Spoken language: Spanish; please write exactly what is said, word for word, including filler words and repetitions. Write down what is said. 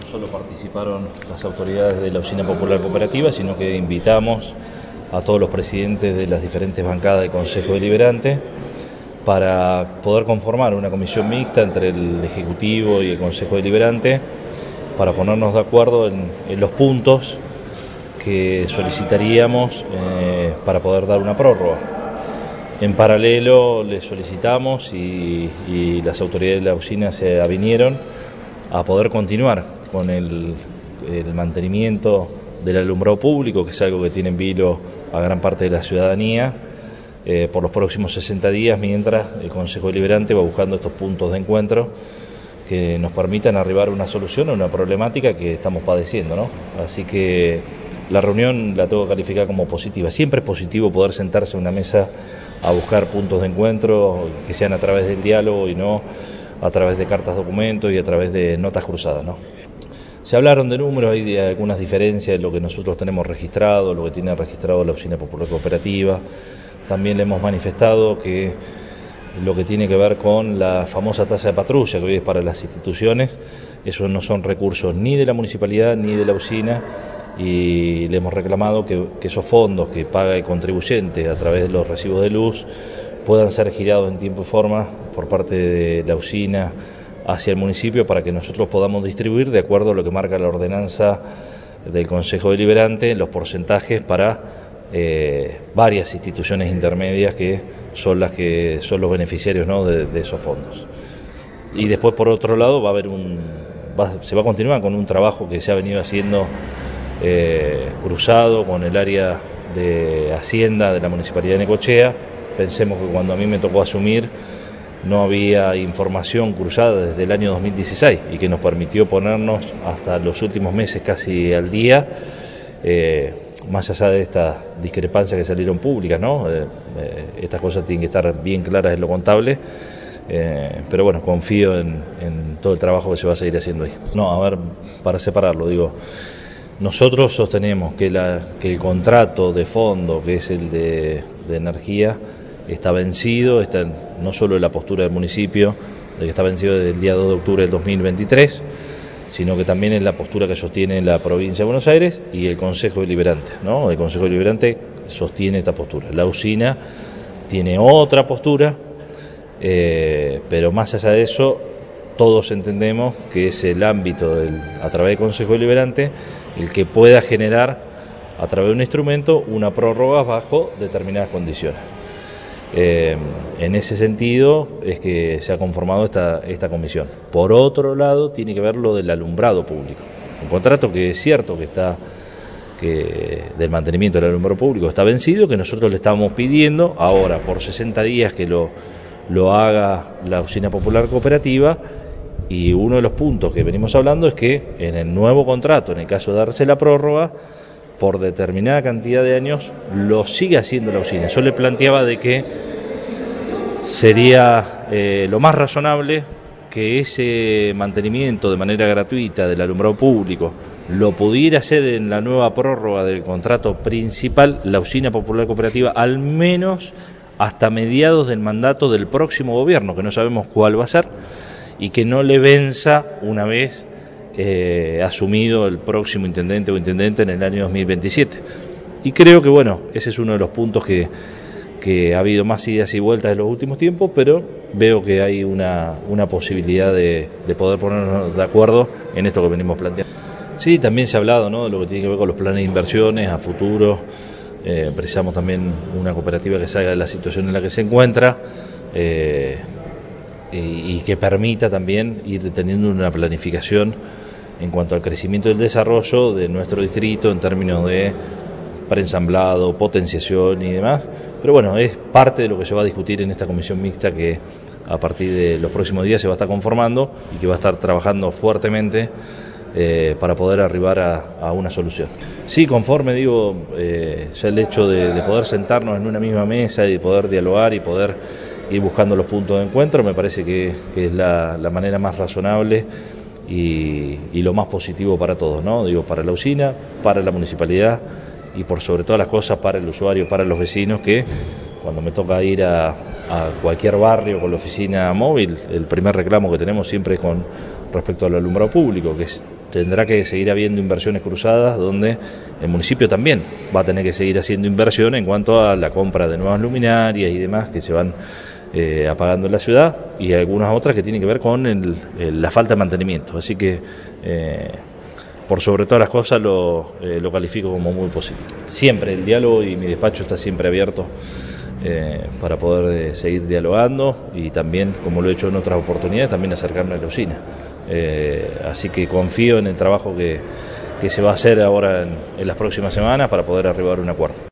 solo participaron las autoridades de la Usina Popular Cooperativa, sino que invitamos a todos los presidentes de las diferentes bancadas del Consejo Deliberante para poder conformar una comisión mixta entre el Ejecutivo y el Consejo Deliberante para ponernos de acuerdo en, en los puntos que solicitaríamos eh, para poder dar una prórroga. En paralelo le solicitamos y, y las autoridades de la usina se avinieron a poder continuar con el, el mantenimiento del alumbrado público, que es algo que tiene en vilo a gran parte de la ciudadanía, eh, por los próximos sesenta días, mientras el Consejo Deliberante va buscando estos puntos de encuentro que nos permitan arribar a una solución a una problemática que estamos padeciendo, ¿no? Así que la reunión la tengo que calificar como positiva. Siempre es positivo poder sentarse a una mesa a buscar puntos de encuentro que sean a través del diálogo y no a través de cartas documentos y a través de notas cruzadas, ¿no? Se hablaron de números, hay algunas diferencias en lo que nosotros tenemos registrado, lo que tiene registrado la Usina Popular Cooperativa. También le hemos manifestado que lo que tiene que ver con la famosa tasa de patrulla que hoy es para las instituciones, esos no son recursos ni de la municipalidad ni de la usina, y le hemos reclamado que, que esos fondos que paga el contribuyente a través de los recibos de luz puedan ser girados en tiempo y forma por parte de la usina hacia el municipio para que nosotros podamos distribuir de acuerdo a lo que marca la ordenanza del Consejo Deliberante los porcentajes para eh, varias instituciones intermedias que son las que son los beneficiarios, ¿no?, de, de esos fondos. Y después, por otro lado, va a haber un va, se va a continuar con un trabajo que se ha venido haciendo eh, cruzado con el área de Hacienda de la Municipalidad de Necochea. Pensemos que cuando a mí me tocó asumir no había información cruzada desde el año dos mil dieciséis y que nos permitió ponernos hasta los últimos meses casi al día, eh, más allá de estas discrepancias que salieron públicas, ¿no? Eh, eh, estas cosas tienen que estar bien claras en lo contable, eh, pero bueno, confío en, en todo el trabajo que se va a seguir haciendo ahí. No, a ver, para separarlo, digo, nosotros sostenemos que, la, que el contrato de fondo, que es el de, de energía, está vencido, está no solo en la postura del municipio, de que está vencido desde el día dos de octubre del dos mil veintitrés, sino que también en la postura que sostiene la provincia de Buenos Aires y el Consejo Deliberante, ¿no? El Consejo Deliberante sostiene esta postura. La usina tiene otra postura, eh, pero más allá de eso, todos entendemos que es el ámbito del, a través del Consejo Deliberante el que pueda generar a través de un instrumento una prórroga bajo determinadas condiciones. Eh, en ese sentido es que se ha conformado esta, esta comisión. Por otro lado, tiene que ver lo del alumbrado público. Un contrato que es cierto que está que del mantenimiento del alumbrado público está vencido, que nosotros le estamos pidiendo ahora por sesenta días que lo, lo haga la Usina Popular Cooperativa, y uno de los puntos que venimos hablando es que en el nuevo contrato, en el caso de darse la prórroga, por determinada cantidad de años, lo sigue haciendo la usina. Yo le planteaba de que sería eh, lo más razonable que ese mantenimiento de manera gratuita del alumbrado público lo pudiera hacer en la nueva prórroga del contrato principal la Usina Popular Cooperativa, al menos hasta mediados del mandato del próximo gobierno, que no sabemos cuál va a ser, y que no le venza una vez Eh, asumido el próximo intendente o intendente en el año dos mil veintisiete. Y creo que, bueno, ese es uno de los puntos que, que ha habido más idas y vueltas en los últimos tiempos, pero veo que hay una, una posibilidad de, de poder ponernos de acuerdo en esto que venimos planteando. Sí, también se ha hablado, ¿no?, de lo que tiene que ver con los planes de inversiones a futuro. Eh, precisamos también una cooperativa que salga de la situación en la que se encuentra, eh, y, y que permita también ir teniendo una planificación en cuanto al crecimiento del desarrollo de nuestro distrito en términos de preensamblado, potenciación y demás. Pero bueno, es parte de lo que se va a discutir en esta comisión mixta que a partir de los próximos días se va a estar conformando y que va a estar trabajando fuertemente eh, para poder arribar a, a una solución. Sí, conforme, digo, eh, ya el hecho de, de poder sentarnos en una misma mesa y de poder dialogar y poder ir buscando los puntos de encuentro, me parece que, que es la, la manera más razonable y, y lo más positivo para todos, ¿no? Digo, para la usina, para la municipalidad y por sobre todas las cosas para el usuario, para los vecinos, que cuando me toca ir a, a cualquier barrio con la oficina móvil, el primer reclamo que tenemos siempre es con respecto al alumbrado público, que es tendrá que seguir habiendo inversiones cruzadas, donde el municipio también va a tener que seguir haciendo inversión en cuanto a la compra de nuevas luminarias y demás que se van eh, apagando en la ciudad, y algunas otras que tienen que ver con el, el, la falta de mantenimiento. Así que eh, por sobre todas las cosas lo, eh, lo califico como muy positivo. Siempre el diálogo, y mi despacho está siempre abierto eh, para poder eh, seguir dialogando, y también, como lo he hecho en otras oportunidades, también acercarme a la usina. Eh, así que confío en el trabajo que, que se va a hacer ahora en, en las próximas semanas para poder arribar a un acuerdo.